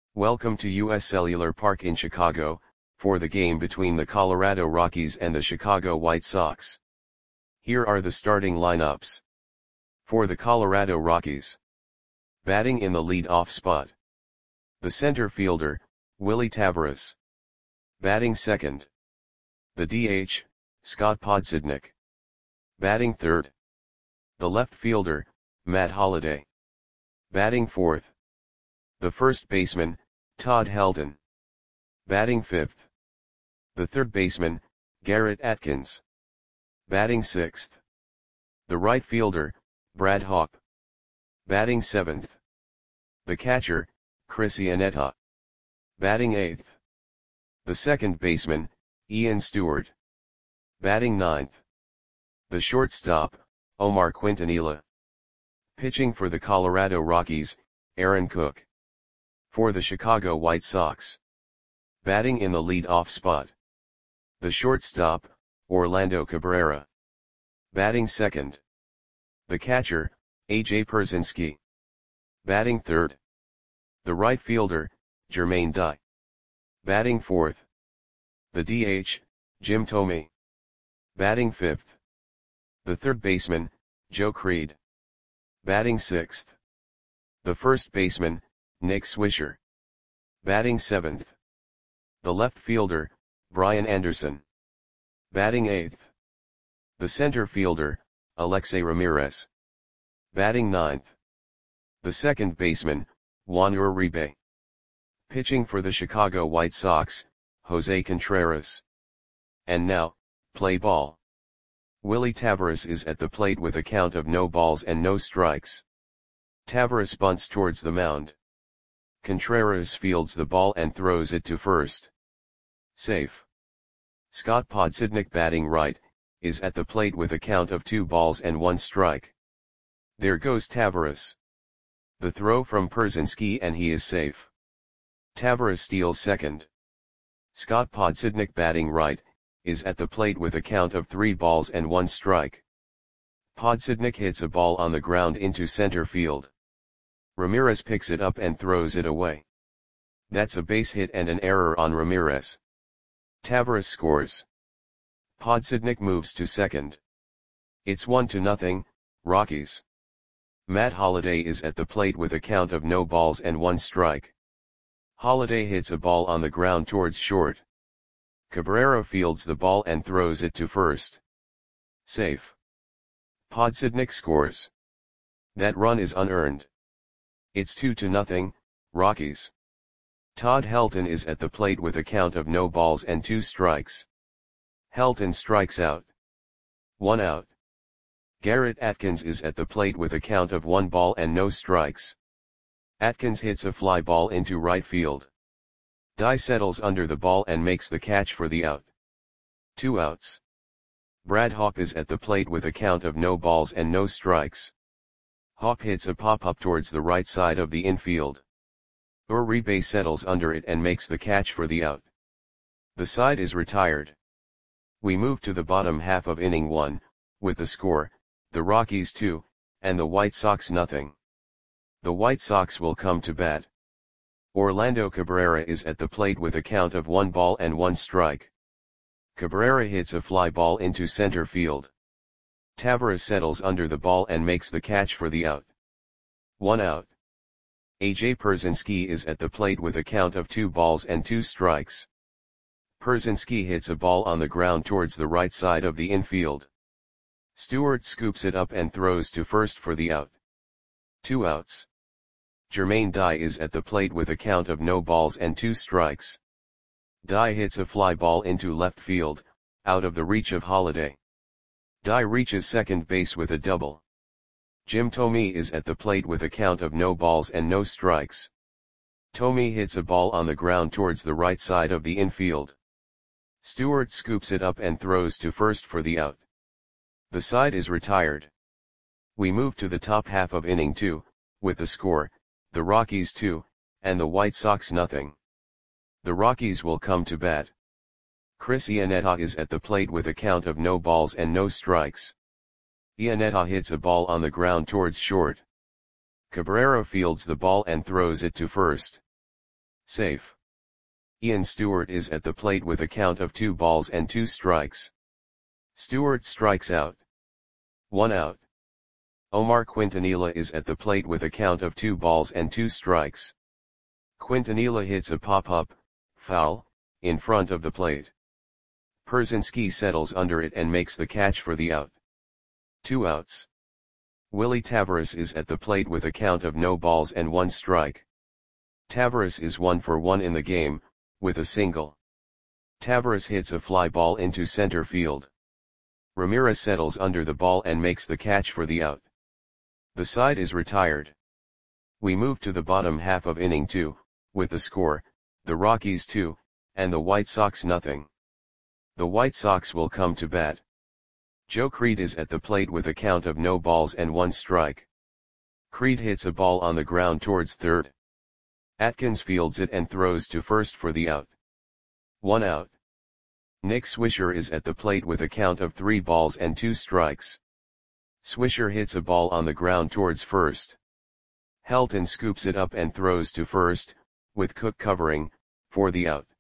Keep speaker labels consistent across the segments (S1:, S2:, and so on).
S1: Welcome to U.S. Cellular Park in Chicago, for the game between the Colorado Rockies and the Chicago White Sox. Here are the starting lineups. For the Colorado Rockies. Batting in the lead-off spot. The center fielder, Willie Taveras. Batting second. The DH, Scott Podsednik. Batting third. The left fielder, Matt Holliday. Batting fourth. The first baseman, Todd Helton. Batting fifth. The third baseman, Garrett Atkins. Batting sixth. The right fielder, Brad Hawpe. Batting seventh. The catcher, Chris Iannetta. Batting eighth. The second baseman, Ian Stewart. Batting ninth. The shortstop, Omar Quintanilla. Pitching for the Colorado Rockies, Aaron Cook. For the Chicago White Sox. Batting in the lead-off spot. The shortstop, Orlando Cabrera. Batting second. The catcher, A.J. Pierzynski. Batting third. The right fielder, Jermaine Dye. Batting fourth. The DH, Jim Thome. Batting fifth. The third baseman, Joe Creed. Batting sixth. The first baseman, Nick Swisher. Batting seventh. The left fielder, Brian Anderson. Batting eighth. The center fielder, Alexei Ramirez. Batting ninth. The second baseman, Juan Uribe. Pitching for the Chicago White Sox, Jose Contreras. And now, play ball. Willie Taveras is at the plate with a count of no balls and no strikes. Taveras bunts towards the mound. Contreras fields the ball and throws it to first. Safe. Scott Podsednik, batting right, is at the plate with a count of 2 balls and 1 strike. There goes Taveras. The throw from Pierzynski and he is safe. Taveras steals second. Scott Podsednik, batting right, is at the plate with a count of 3 balls and 1 strike. Podsednik hits a ball on the ground into center field. Ramirez picks it up and throws it away. That's a base hit and an error on Ramirez. Taveras scores. Podsednik moves to second. It's 1-0, Rockies. Matt Holliday is at the plate with a count of no balls and 1 strike. Holliday hits a ball on the ground towards short. Cabrera fields the ball and throws it to first. Safe. Podsednik scores. That run is unearned. It's 2-0, Rockies. Todd Helton is at the plate with a count of no balls and 2 strikes. Helton strikes out. 1 out. Garrett Atkins is at the plate with a count of 1 ball and no strikes. Atkins hits a fly ball into right field. Dye settles under the ball and makes the catch for the out. 2 outs. Brad Hawpe is at the plate with a count of no balls and no strikes. Hawpe hits a pop-up towards the right side of the infield. Uribe settles under it and makes the catch for the out. The side is retired. We move to the bottom half of inning 1, with the score, the Rockies 2, and the White Sox 0. The White Sox will come to bat. Orlando Cabrera is at the plate with a count of 1 ball and 1 strike. Cabrera hits a fly ball into center field. Taveras settles under the ball and makes the catch for the out. 1 out. A.J. Pierzynski is at the plate with a count of 2 balls and 2 strikes. Pierzynski hits a ball on the ground towards the right side of the infield. Stewart scoops it up and throws to first for the out. 2 outs. Jermaine Dye is at the plate with a count of no balls and 2 strikes. Dye hits a fly ball into left field, out of the reach of Holliday. Dye reaches second base with a double. Jim Thome is at the plate with a count of no balls and no strikes. Thome hits a ball on the ground towards the right side of the infield. Stewart scoops it up and throws to first for the out. The side is retired. We move to the top half of inning 2, with the score, the Rockies 2, and the White Sox 0. The Rockies will come to bat. Chris Iannetta is at the plate with a count of no balls and no strikes. Iannetta hits a ball on the ground towards short. Cabrera fields the ball and throws it to first. Safe. Ian Stewart is at the plate with a count of 2 balls and 2 strikes. Stewart strikes out. 1 out. Omar Quintanilla is at the plate with a count of 2 balls and 2 strikes. Quintanilla hits a pop-up, foul, in front of the plate. Pierzynski settles under it and makes the catch for the out. 2 outs. Willie Tavares is at the plate with a count of no balls and 1 strike. Tavares is 1 for 1 in the game, with a single. Tavares hits a fly ball into center field. Ramirez settles under the ball and makes the catch for the out. The side is retired. We move to the bottom half of inning 2, with the score, the Rockies 2, and the White Sox nothing. The White Sox will come to bat. Joe Creed is at the plate with a count of no balls and 1 strike. Creed hits a ball on the ground towards third. Atkins fields it and throws to first for the out. 1 out. Nick Swisher is at the plate with a count of 3 balls and 2 strikes. Swisher hits a ball on the ground towards first. Helton scoops it up and throws to first, with Cook covering, for the out.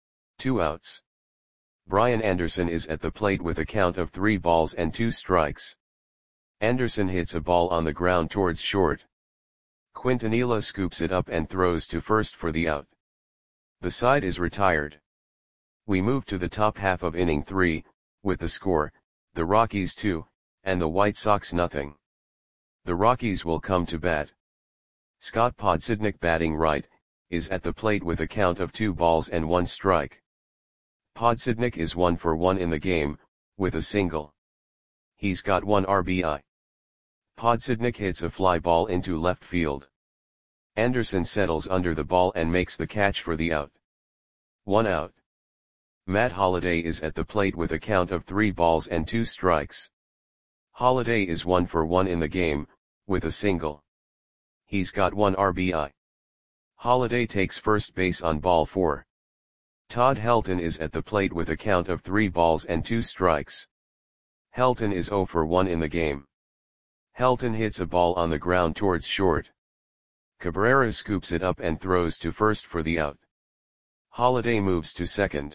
S1: 2 outs. Brian Anderson is at the plate with a count of 3 balls and 2 strikes. Anderson hits a ball on the ground towards short. Quintanilla scoops it up and throws to first for the out. The side is retired. We move to the top half of inning 3, with the score, the Rockies 2, and the White Sox nothing. The Rockies will come to bat. Scott Podsednik, batting right, is at the plate with a count of 2 balls and 1 strike. Podsednik is 1 for 1 in the game, with a single. He's got 1 RBI. Podsednik hits a fly ball into left field. Anderson settles under the ball and makes the catch for the out. 1 out. Matt Holliday is at the plate with a count of 3 balls and 2 strikes. Holliday is 1 for 1 in the game, with a single. He's got 1 RBI. Holliday takes first base on ball 4. Todd Helton is at the plate with a count of 3 balls and 2 strikes. Helton is 0 for 1 in the game. Helton hits a ball on the ground towards short. Cabrera scoops it up and throws to first for the out. Holliday moves to second.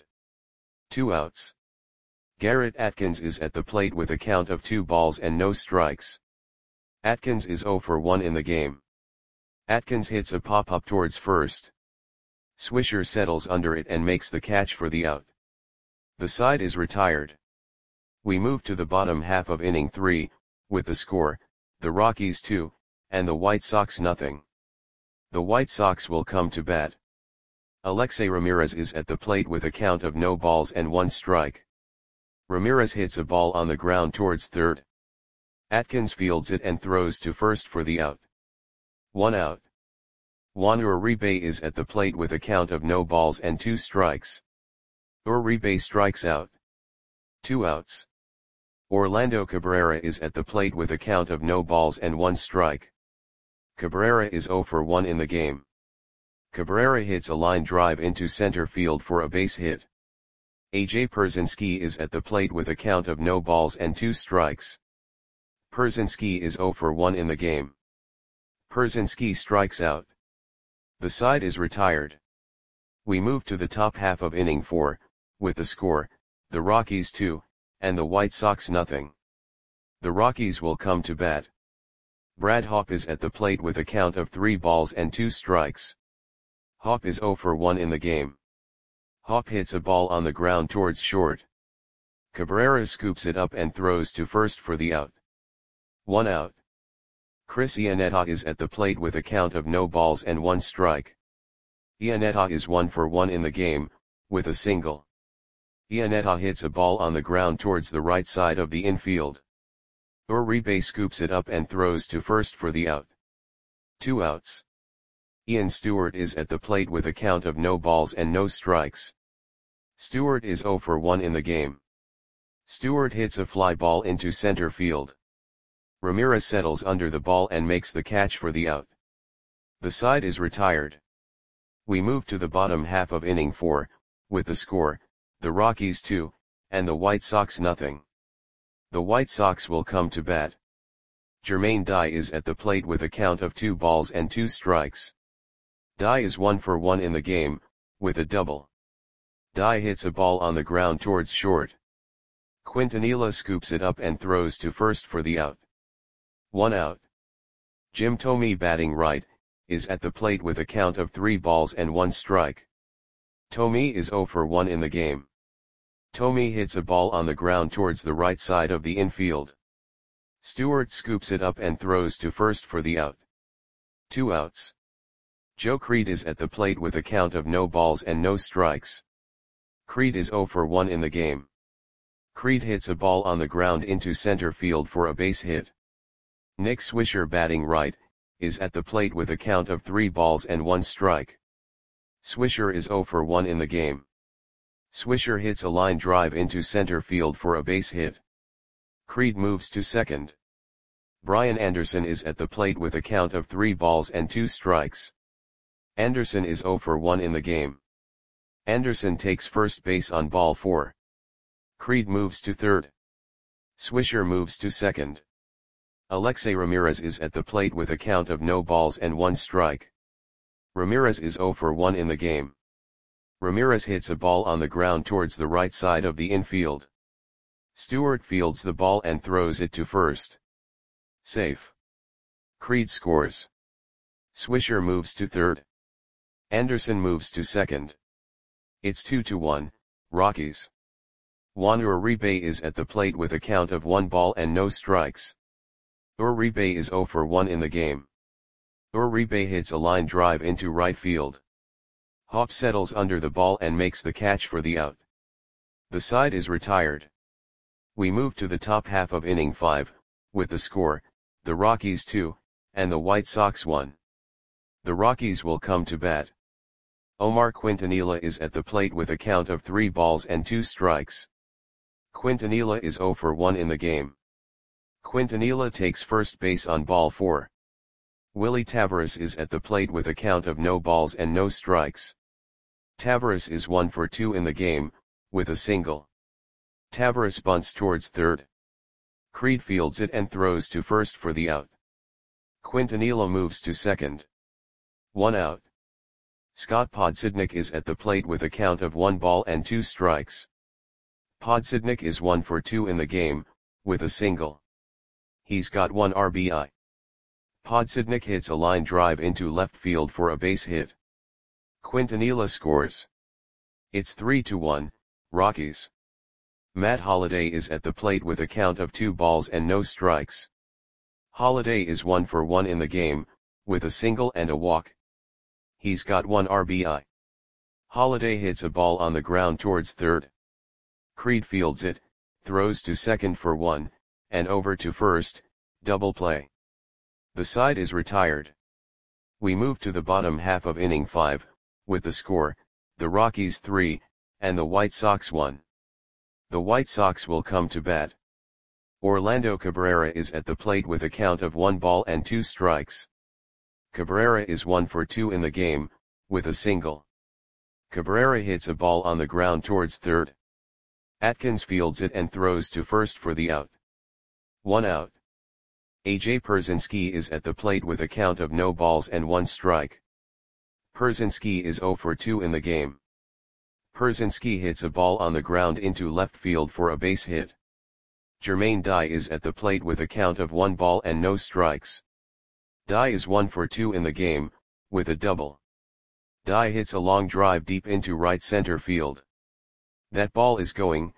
S1: 2 outs. Garrett Atkins is at the plate with a count of 2 balls and no strikes. Atkins is 0 for 1 in the game. Atkins hits a pop-up towards first. Swisher settles under it and makes the catch for the out. The side is retired. We move to the bottom half of inning 3, with the score, the Rockies 2, and the White Sox nothing. The White Sox will come to bat. Alexei Ramirez is at the plate with a count of no balls and 1 strike. Ramirez hits a ball on the ground towards third. Atkins fields it and throws to first for the out. 1 out. Juan Uribe is at the plate with a count of no balls and 2 strikes. Uribe strikes out. 2 outs. Orlando Cabrera is at the plate with a count of no balls and 1 strike. Cabrera is 0 for 1 in the game. Cabrera hits a line drive into center field for a base hit. AJ Pierzynski is at the plate with a count of no balls and 2 strikes. Pierzynski is 0 for 1 in the game. Pierzynski strikes out. The side is retired. We move to the top half of inning 4, with the score, the Rockies 2, and the White Sox nothing. The Rockies will come to bat. Brad Hawpe is at the plate with a count of 3 balls and 2 strikes. Hawpe is 0 for 1 in the game. Hawpe hits a ball on the ground towards short. Cabrera scoops it up and throws to first for the out. 1 out. Chris Iannetta is at the plate with a count of no balls and 1 strike. Iannetta is 1 for 1 in the game, with a single. Iannetta hits a ball on the ground towards the right side of the infield. Uribe scoops it up and throws to first for the out. 2 outs. Ian Stewart is at the plate with a count of no balls and no strikes. Stewart is 0 for 1 in the game. Stewart hits a fly ball into center field. Ramirez settles under the ball and makes the catch for the out. The side is retired. We move to the bottom half of inning 4, with the score, the Rockies 2, and the White Sox nothing. The White Sox will come to bat. Jermaine Dye is at the plate with a count of 2 balls and 2 strikes. Die is 1 for 1 in the game, with a double. Die hits a ball on the ground towards short. Quintanilla scoops it up and throws to first for the out. 1 out. Jim Thome, batting right, is at the plate with a count of 3 balls and 1 strike. Thome is 0 for 1 in the game. Thome hits a ball on the ground towards the right side of the infield. Stewart scoops it up and throws to first for the out. 2 outs. Joe Creed is at the plate with a count of no balls and no strikes. Creed is 0 for 1 in the game. Creed hits a ball on the ground into center field for a base hit. Nick Swisher, batting right, is at the plate with a count of 3 balls and 1 strike. Swisher is 0 for 1 in the game. Swisher hits a line drive into center field for a base hit. Creed moves to second. Brian Anderson is at the plate with a count of 3 balls and 2 strikes. Anderson is 0 for 1 in the game. Anderson takes first base on ball 4. Creed moves to third. Swisher moves to second. Alexei Ramirez is at the plate with a count of no balls and 1 strike. Ramirez is 0 for 1 in the game. Ramirez hits a ball on the ground towards the right side of the infield. Stewart fields the ball and throws it to first. Safe. Creed scores. Swisher moves to third. Anderson moves to second. It's 2-1, Rockies. Juan Uribe is at the plate with a count of 1 ball and no strikes. Uribe is 0 for 1 in the game. Uribe hits a line drive into right field. Hopp settles under the ball and makes the catch for the out. The side is retired. We move to the top half of inning 5, with the score, the Rockies 2, and the White Sox 1. The Rockies will come to bat. Omar Quintanilla is at the plate with a count of 3 balls and 2 strikes. Quintanilla is 0 for 1 in the game. Quintanilla takes first base on ball 4. Willie Taveras is at the plate with a count of no balls and no strikes. Taveras is 1 for 2 in the game, with a single. Taveras bunts towards third. Creed fields it and throws to first for the out. Quintanilla moves to second. 1 out. Scott Podsednik is at the plate with a count of 1 ball and 2 strikes. Podsednik is 1 for 2 in the game, with a single. He's got 1 RBI. Podsednik hits a line drive into left field for a base hit. Quintanilla scores. It's 3-1, Rockies. Matt Holliday is at the plate with a count of 2 balls and no strikes. Holliday is 1 for 1 in the game, with a single and a walk. He's got 1 RBI. Holliday hits a ball on the ground towards third. Creed fields it, throws to second for 1, and over to first, double play. The side is retired. We move to the bottom half of inning 5, with the score, the Rockies 3, and the White Sox 1. The White Sox will come to bat. Orlando Cabrera is at the plate with a count of 1 ball and 2 strikes. Cabrera is 1 for 2 in the game, with a single. Cabrera hits a ball on the ground towards third. Atkins fields it and throws to first for the out. 1 out. A.J. Pierzynski is at the plate with a count of no balls and 1 strike. Pierzynski is 0 for 2 in the game. Pierzynski hits a ball on the ground into left field for a base hit. Jermaine Dye is at the plate with a count of 1 ball and no strikes. Dye is 1 for 2 in the game, with a double. Dye hits a long drive deep into right center field. That ball is gone.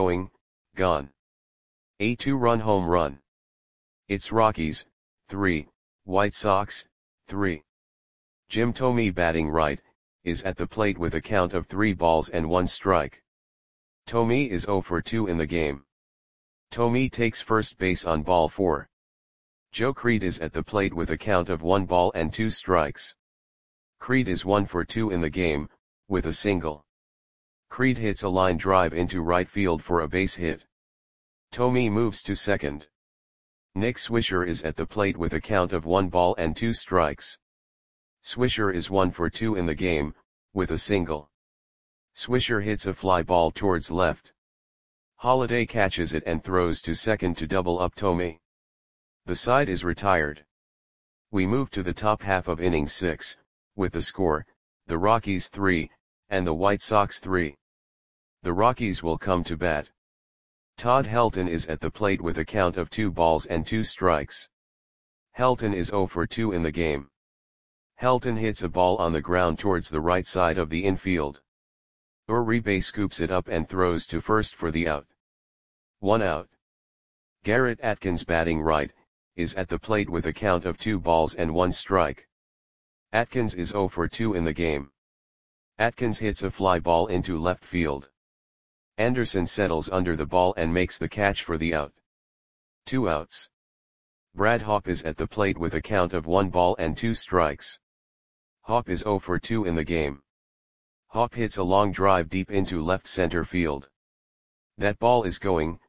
S1: A 2-run home run. It's Rockies, 3, White Sox, 3. Jim Thome, batting right, is at the plate with a count of 3 balls and 1 strike. Thome is 0 for 2 in the game. Thome takes first base on ball 4. Joe Creed is at the plate with a count of 1 ball and 2 strikes. Creed is 1 for 2 in the game, with a single. Creed hits a line drive into right field for a base hit. Thome moves to second. Nick Swisher is at the plate with a count of 1 ball and 2 strikes. Swisher is 1 for 2 in the game, with a single. Swisher hits a fly ball towards left. Holliday catches it and throws to second to double up Thome. The side is retired. We move to the top half of inning 6, with the score, the Rockies 3, and the White Sox 3. The Rockies will come to bat. Todd Helton is at the plate with a count of 2 balls and 2 strikes. Helton is 0 for 2 in the game. Helton hits a ball on the ground towards the right side of the infield. Uribe scoops it up and throws to first for the out. 1 out. Garrett Atkins, batting right, is at the plate with a count of 2 balls and 1 strike. Atkins is 0 for 2 in the game. Atkins hits a fly ball into left field. Anderson settles under the ball and makes the catch for the out. 2 outs. Brad Hawpe is at the plate with a count of 1 ball and 2 strikes. Hawpe is 0 for 2 in the game. Hawpe hits a long drive deep into left center field. That ball is gone.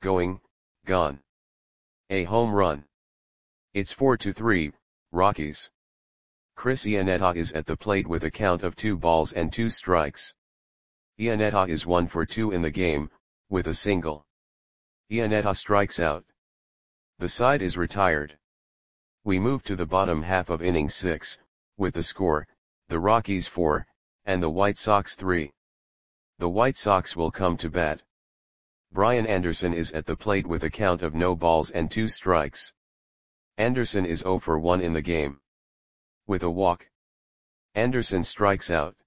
S1: A home run. It's 4-3, Rockies. Chris Iannetta is at the plate with a count of 2 balls and 2 strikes. Iannetta is 1 for 2 in the game, with a single. Iannetta strikes out. The side is retired. We move to the bottom half of inning 6, with the score, the Rockies 4, and the White Sox 3. The White Sox will come to bat. Brian Anderson is at the plate with a count of no balls and 2 strikes. Anderson is 0 for 1 in the game. With a walk, Anderson strikes out.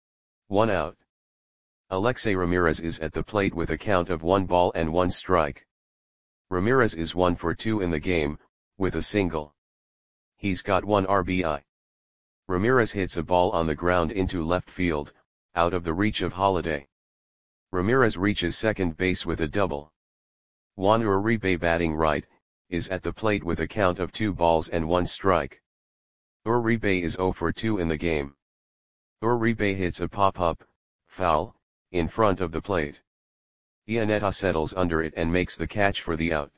S1: 1 out. Alexei Ramirez is at the plate with a count of 1 ball and 1 strike. Ramirez is 1 for 2 in the game, with a single. He's got 1 RBI. Ramirez hits a ball on the ground into left field, out of the reach of Holliday. Ramirez reaches second base with a double. Juan Uribe, batting right, is at the plate with a count of 2 balls and 1 strike. Uribe is 0 for 2 in the game. Uribe hits a pop-up, foul, in front of the plate. Iannetta settles under it and makes the catch for the out.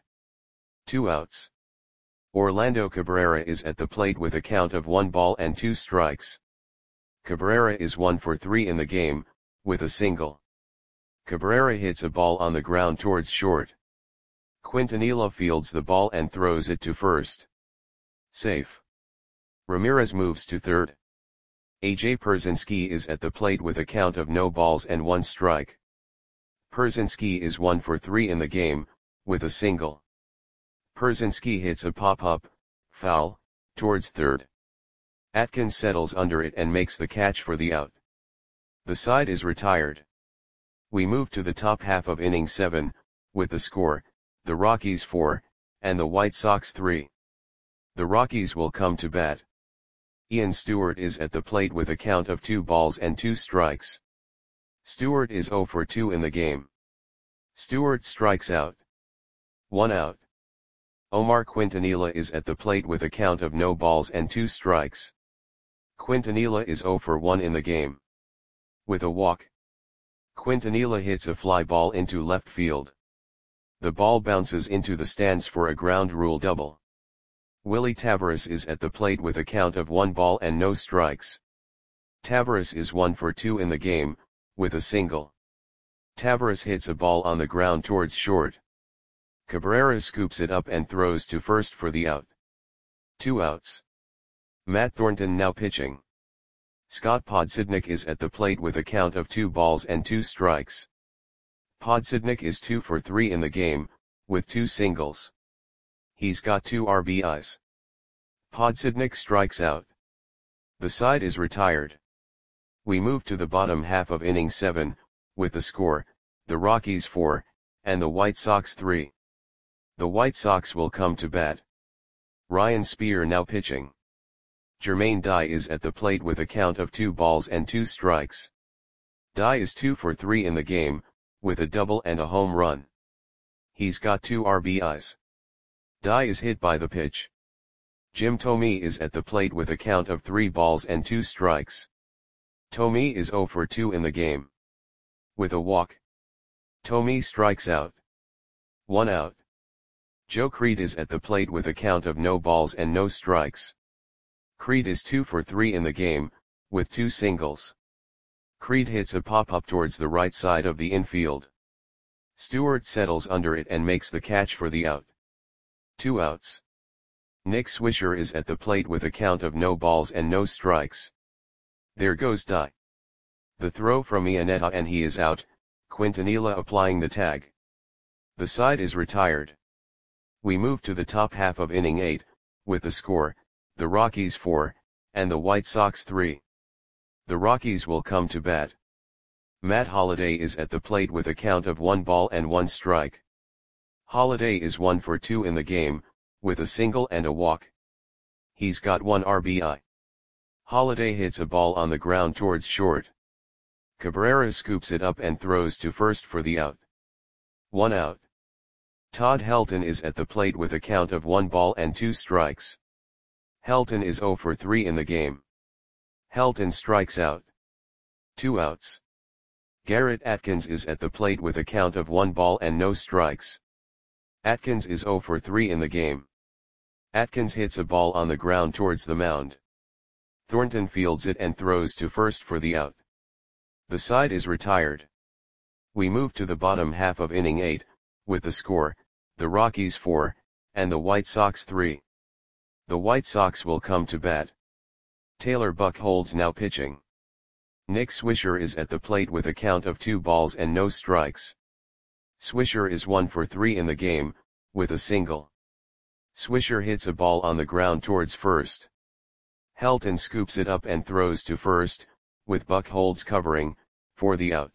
S1: 2 outs. Orlando Cabrera is at the plate with a count of 1 ball and 2 strikes. Cabrera is 1 for 3 in the game, with a single. Cabrera hits a ball on the ground towards short. Quintanilla fields the ball and throws it to first. Safe. Ramirez moves to third. AJ Pierzynski is at the plate with a count of no balls and 1 strike. Pierzynski is 1 for 3 in the game, with a single. Pierzynski hits a pop-up, foul, towards third. Atkins settles under it and makes the catch for the out. The side is retired. We move to the top half of inning 7, with the score, the Rockies 4, and the White Sox 3. The Rockies will come to bat. Ian Stewart is at the plate with a count of 2 balls and 2 strikes. Stewart is 0 for 2 in the game. Stewart strikes out. 1 out. Omar Quintanilla is at the plate with a count of no balls and 2 strikes. Quintanilla is 0 for 1 in the game. With a walk, Quintanilla hits a fly ball into left field. The ball bounces into the stands for a ground rule double. Willie Taveras is at the plate with a count of 1 ball and no strikes. Taveras is 1 for 2 in the game, with a single. Taveras hits a ball on the ground towards short. Cabrera scoops it up and throws to first for the out. 2 outs. Matt Thornton now pitching. Scott Podsednik is at the plate with a count of 2 balls and 2 strikes. Podsednik is 2 for 3 in the game, with 2 singles. He's got 2 RBIs. Podsednik strikes out. The side is retired. We move to the bottom half of inning 7, with the score, the Rockies 4, and the White Sox 3. The White Sox will come to bat. Ryan Spear now pitching. Jermaine Dye is at the plate with a count of 2 balls and 2 strikes. Dye is 2 for 3 in the game, with a double and a home run. He's got 2 RBIs. Dye is hit by the pitch. Jim Thome is at the plate with a count of 3 balls and 2 strikes. Thome is 0 for 2 in the game. With a walk, Thome strikes out. 1 out. Joe Creed is at the plate with a count of no balls and no strikes. Creed is 2 for 3 in the game, with 2 singles. Creed hits a pop-up towards the right side of the infield. Stewart settles under it and makes the catch for the out. 2 outs. Nick Swisher is at the plate with a count of no balls and no strikes. There goes Dai. The throw from Iannetta and he is out, Quintanilla applying the tag. The side is retired. We move to the top half of inning 8, with the score, the Rockies 4, and the White Sox 3. The Rockies will come to bat. Matt Holliday is at the plate with a count of 1 ball and 1 strike. Holliday is 1 for 2 in the game, with a single and a walk. He's got 1 RBI. Holliday hits a ball on the ground towards short. Cabrera scoops it up and throws to first for the out. 1 out. Todd Helton is at the plate with a count of 1 ball and 2 strikes. Helton is 0 for 3 in the game. Helton strikes out. 2 outs. Garrett Atkins is at the plate with a count of 1 ball and no strikes. Atkins is 0 for 3 in the game. Atkins hits a ball on the ground towards the mound. Thornton fields it and throws to first for the out. The side is retired. We move to the bottom half of inning 8, with the score, the Rockies 4, and the White Sox 3. The White Sox will come to bat. Taylor Buchholz now pitching. Nick Swisher is at the plate with a count of 2 balls and no strikes. Swisher is 1 for 3 in the game, with a single. Swisher hits a ball on the ground towards first. Helton scoops it up and throws to first, with Buchholz covering, for the out.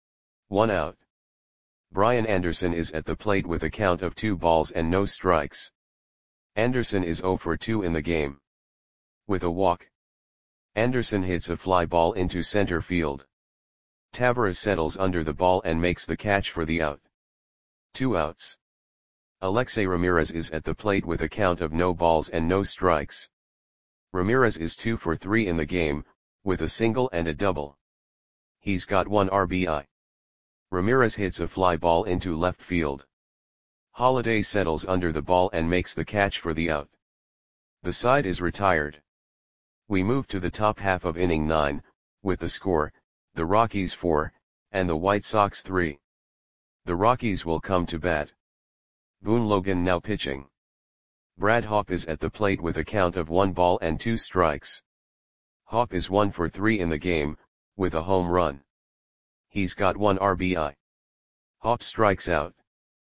S1: 1 out. Brian Anderson is at the plate with a count of 2 balls and no strikes. Anderson is 0 for 2 in the game. With a walk. Anderson hits a fly ball into center field. Tavares settles under the ball and makes the catch for the out. 2 outs. Alexei Ramirez is at the plate with a count of no balls and no strikes. Ramirez is 2 for 3 in the game, with a single and a double. He's got 1 RBI. Ramirez hits a fly ball into left field. Holliday settles under the ball and makes the catch for the out. The side is retired. We move to the top half of inning 9, with the score, the Rockies 4, and the White Sox 3. The Rockies will come to bat. Boone Logan now pitching. Brad Hawpe is at the plate with a count of 1 ball and 2 strikes. Hawpe is 1 for 3 in the game, with a home run. He's got 1 RBI. Hawpe strikes out.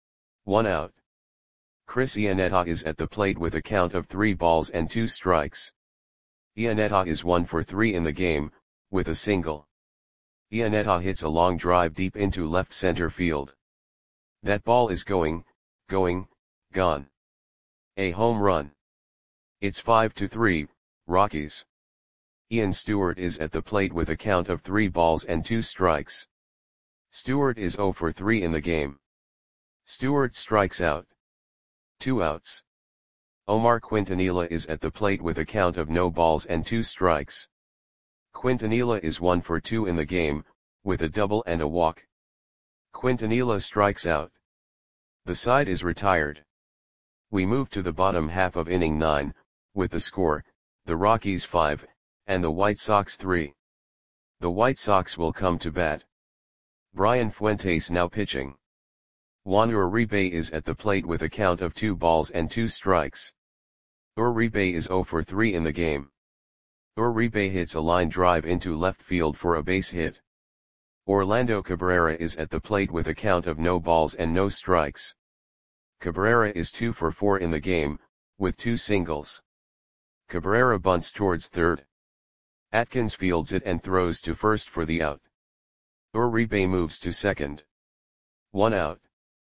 S1: 1 out. Chris Iannetta is at the plate with a count of 3 balls and 2 strikes. Iannetta is 1 for 3 in the game, with a single. Iannetta hits a long drive deep into left center field. That ball is going, gone. A home run. It's 5-3, Rockies. Ian Stewart is at the plate with a count of 3 balls and 2 strikes. Stewart is 0 for 3 in the game. Stewart strikes out. 2 outs. Omar Quintanilla is at the plate with a count of no balls and 2 strikes. Quintanilla is 1 for 2 in the game, with a double and a walk. Quintanilla strikes out. The side is retired. We move to the bottom half of inning 9, with the score, the Rockies 5, and the White Sox 3. The White Sox will come to bat. Brian Fuentes now pitching. Juan Uribe is at the plate with a count of 2 balls and 2 strikes. Uribe is 0 for 3 in the game. Uribe hits a line drive into left field for a base hit. Orlando Cabrera is at the plate with a count of no balls and no strikes. Cabrera is 2 for 4 in the game, with 2 singles. Cabrera bunts towards third. Atkins fields it and throws to first for the out. Uribe moves to second. 1 out.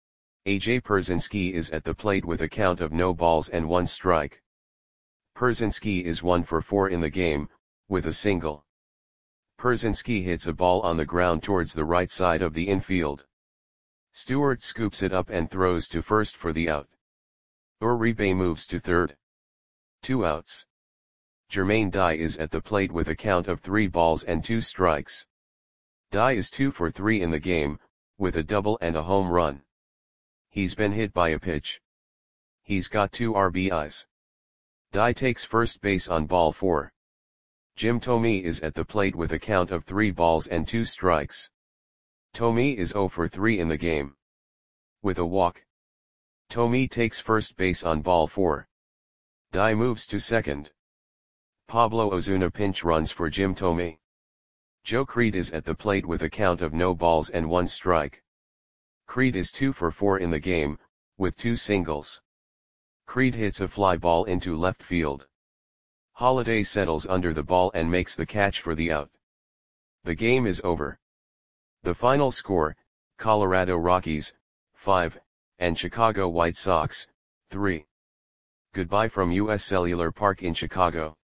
S1: AJ Pierzynski is at the plate with a count of no balls and 1 strike. Pierzynski is 1 for 4 in the game, with a single. Pierzynski hits a ball on the ground towards the right side of the infield. Stewart scoops it up and throws to first for the out. Uribe moves to third. 2 outs. Jermaine Dye is at the plate with a count of 3 balls and 2 strikes. Dye is 2 for 3 in the game, with a double and a home run. He's been hit by a pitch. He's got 2 RBIs. Dye takes first base on ball 4. Jim Thome is at the plate with a count of 3 balls and 2 strikes. Thome is 0 for 3 in the game. With a walk. Thome takes first base on ball 4. Dye moves to second. Pablo Ozuna pinch runs for Jim Thome. Joe Creed is at the plate with a count of no balls and 1 strike. Creed is 2 for 4 in the game, with 2 singles. Creed hits a fly ball into left field. Holliday settles under the ball and makes the catch for the out. The game is over. The final score, Colorado Rockies, 5, and Chicago White Sox, 3. Goodbye from US Cellular Park in Chicago.